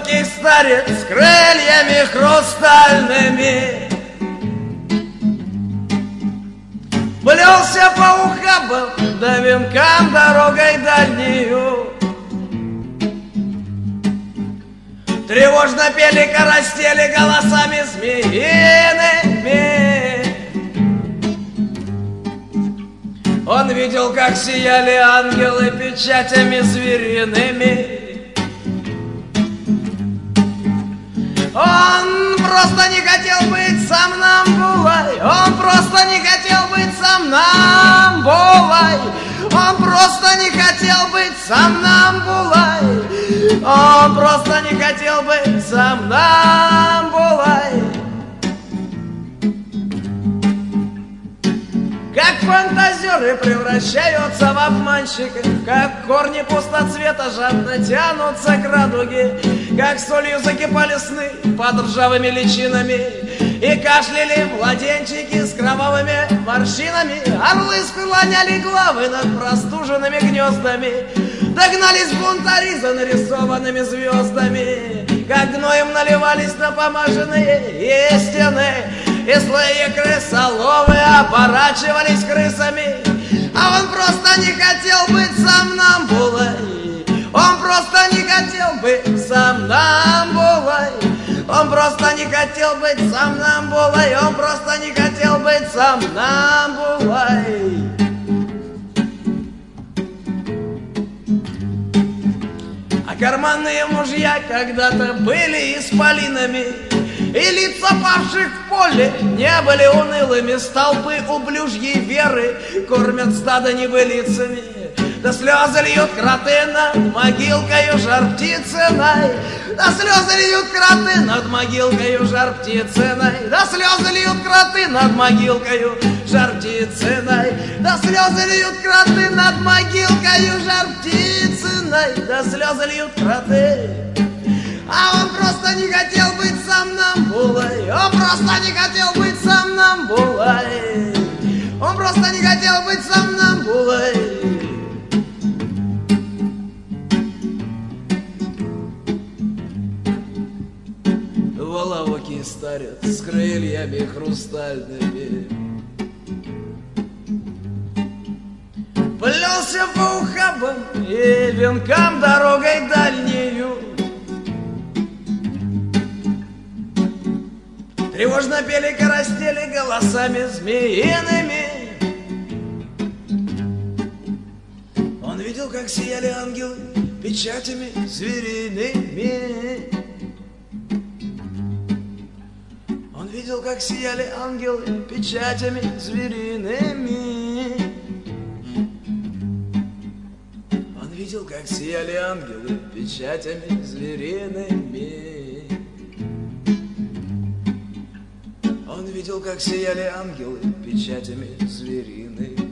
Воловокий старец с крыльями хрустальными плелся по ухабам да венкам дорогой дальнюю. Тревожно пели, коростели голосами змеиными. Он видел, как сияли ангелы печатями звериными. Он просто не хотел быть сомнамбулой. Он просто не хотел быть сомнамбулой. Он просто не хотел быть сомнамбулой. Он просто не хотел быть сомнамбулой. Как фантазеры превращаются в обманщиков, как корни пустоцвета жадно тянутся к радуге, как солью закипали сны под ржавыми личинами, и кашляли младенчики с кровавыми морщинами. Орлы склоняли главы над простуженными гнездами, догнались бунтари за нарисованными звездами, как гноем наливались напомаженные стены, и злые крысоловы оборачивались крысами. А он просто не хотел быть сомнамбулой. Он просто не хотел быть сомнамбулой. Он просто не хотел быть сомнамбулой. Он просто не хотел быть сомнамбулой. А карманные мужья когда-то были исполинами, и лица павших в поле не были унылыми. Столпы ублюжьей веры кормят стадо небылицами. Да слезы льют кроты над могилкою жар-птицыной. Да слезы льют кроты над могилкою жар-птицыной. Да слезы льют кроты над могилкою жар-птицыной. Да слезы льют кроты над могилкою жар-птицыной. Да слезы льют кроты. А он просто не хотел быть сомнамбулой. Он просто не хотел быть сомнамбулой. Он просто не хотел быть сомнамбулой. Воловокий старец с крыльями хрустальными плелся по ухабам и венкам дорогой дальнею. Тревожно пели, коростели голосами змеиными. Он видел, как сияли ангелы печатями звериными. Он видел, как сияли ангелы печатями звериными. Он видел, как сияли ангелы печатями звериными. Он видел, как сияли ангелы печатями звериными.